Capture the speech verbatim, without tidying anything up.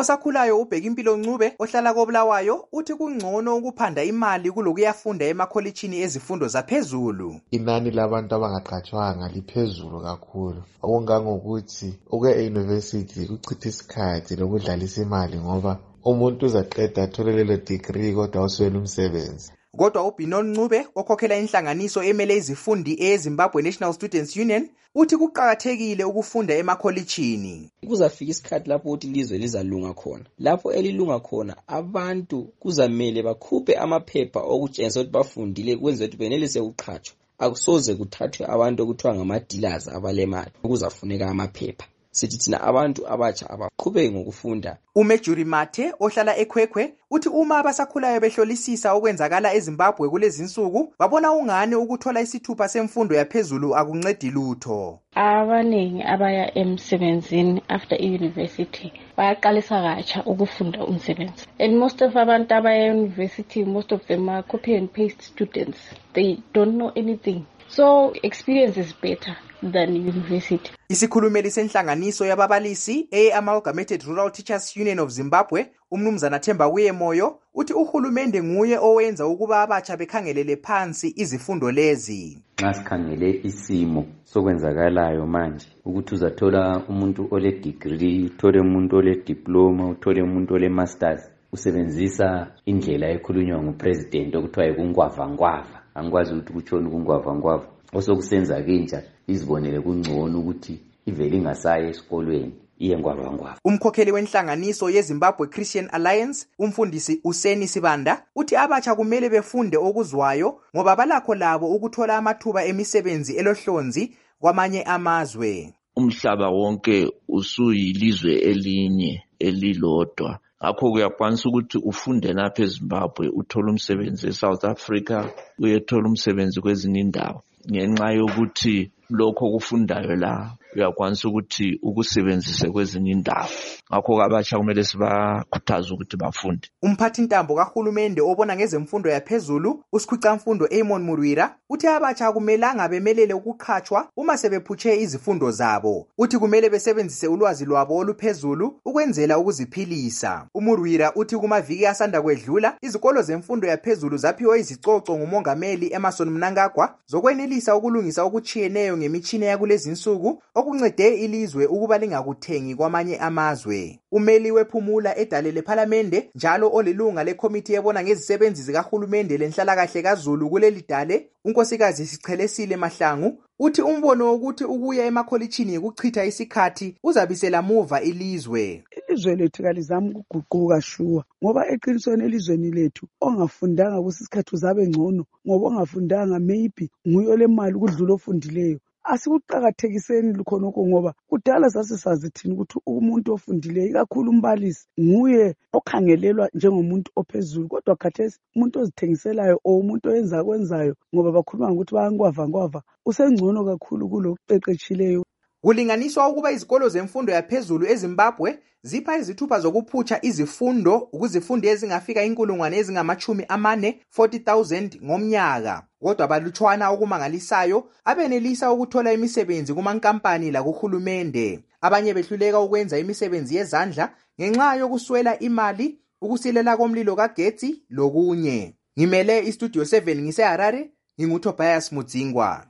Osakhulayo uBhekimpilo Ncube ohlala koBulawayo uthi kungcono ukuphanda imali kulokuyafunda emakholitshini ezifundo zaphezulu. Inani labantu abangaqhatshwanga liphezulu kakhulu. Okungangokuthi ukuya e-university kuchitha isikhathi lokudlalisa imali ngoba umuntu uzaqeda athole lelo degree kodwa uswele umsebenzi. Kodwa uBinon Ncube okhokhela inhlanganiso emele izifundi eZimbabwe National Students Union uthi kuqhakathekile ukufunda emakholitshini. Kuzafika isikhathi lapho uthi ilizwe lizalunga khona. Lapho elilunga khona abantu kuzamele bakhuphe amaphepha okutshengisa ukuthi bafundile kwenza ukuthi benelise ukuqhatshwa. Akusoze kuthathwe abantu okuthiwa ngama-dealers abalemali kuzafuneka amaphepha. Sithi thina abantu abatsha abaqhubeke ngokufunda. uMejuri Mathe ohlala eKhwekhwe uthi uma abasakhulayo behlolisisa okwenzakala eZimbabwe kulezi insuku babona ungani ukuthola isithupha semfundo yaphezulu akuncedi lutho. Abaningi abaya emsebenzini after i-university bayaqalisa katsha ukufunda umsebenzi. And most of abantu abaya university, most of them are copy and paste students. They don't know anything. So experience is better than university. Isikhulumeli senhlanganiso yababalisi e-Amalgamated Rural Teachers Union of Zimbabwe, umnumzana Themba Kuyemoyo, uthi uhulumende nguye owenza ukuba abatsha bekhangelele phansi izifundo lezi. Nxa sikhangele isimo sokwenzakalayo manje ukuthi uzathola umuntu ole degree, uthole umuntu ole diploma, uthole umuntu ole masters, usebenzisa indlela ekhulunywa ngupresident okuthiwa ikungwava ngwava. Angikwazi ukuthi kutshona ukungwava ngwava. Osokusenza kenja izibonele kungcono ukuthi ivele ingasaye esikolweni iye ngwava ngwava. Umkhokheli wenhlanganiso yeZimbabwe Christian Alliance, umfundisi Useni Sibanda, uthi abatsha kumele befunde okuzwayo ngoba balakho labo ukuthola amathuba emisebenzi elohlonzi kwamanye amazwe. Umhlaba wonke usuyilizwe elinye elilodwa. Ngakho kuyakwanisa ukuthi ufunde lapha eZimbabwe uthola umsebenzi eSouth Africa, uyethola umsebenzi kwezinye indawo. Ngenxa yokuthi lokho kufundayo la uyakwanisa ukuthi ukusebenzise kwezinye indawo. Ngakho abatsha kumele sibakhuthaze ukuthi bafunde. Umphathi ntambo kahulumende obona ngezemfundo yaphezulu, uSikhwicamfundo Amon Murwira, uthi abatsha kumelanga bemelele ukuqhatshwa uma sebephutshe izifundo zabo. Uthi kumele besebenzise ulwazi lwabo oluphezulu ukwenzela ukuziphilisa. uMurwira uthi kumaviki asanda kwedlula izikolo zemfundo yaphezulu zaphiwe izicoco ngumongameli Emmerson Mnangagwa zokwenelisa ukulungisa okuchiyeneyo ngemitshina yakulezi insuku okuncede ilizwe ukuba lingakuthengi kwamanye amazwe. Umeli wephumula edale lePhalamende njalo olilunga lekomiti yebona ngezisebenzi zikahulumende lenhlalakahle kaZulu kuleli dale, unkosikazi Sichelesile Mahlangu, uthi umbono wokuthi ukuya emakholitshini ukuchitha isikhathi uzabisela muva ilizwe. Ilizwe lethu kalizama ukuguquka shuwa ngoba eqinisweni elizweni lethu ongafundanga kusisikhathi uzabe ngcono ngoba ongafundanga maybe nguyo lemali kudlula ofundileyo. Asikuqhakathekiseni khonoko ngoba kudala sasisazi thina ukuthi umuntu ofundileyo ikakhulu umbalisi nguye okhangelelwa njengomuntu ophezulu, kodwa khathesi umuntu ozithengiselayo o umuntu oyenza kwenzayo ngoba bakhuluma ukuthi bayangwava ngwava usengcono kakhulu kuloqeqetshileyo. Kulinganiswa ukuba izikolo zemfundo yaphezulu eZimbabwe zipha izithupha zokuphutsha izifundo ukuzifundi ezingafika inkulungwane ezingamachumi amane forty thousand ngomnyaka. Kodwa balutshwana okumangalisayo abenelisa ukuthola imisebenzi kumankampani lakuhulumende. Abanye behluleka ukwenza imisebenzi yezandla ngenxa yokuswela imali, ukusilela komlilo kagetsi lokunye. Ngimele iStudio seven ngise Harare, nginguTobias Mudzingwa.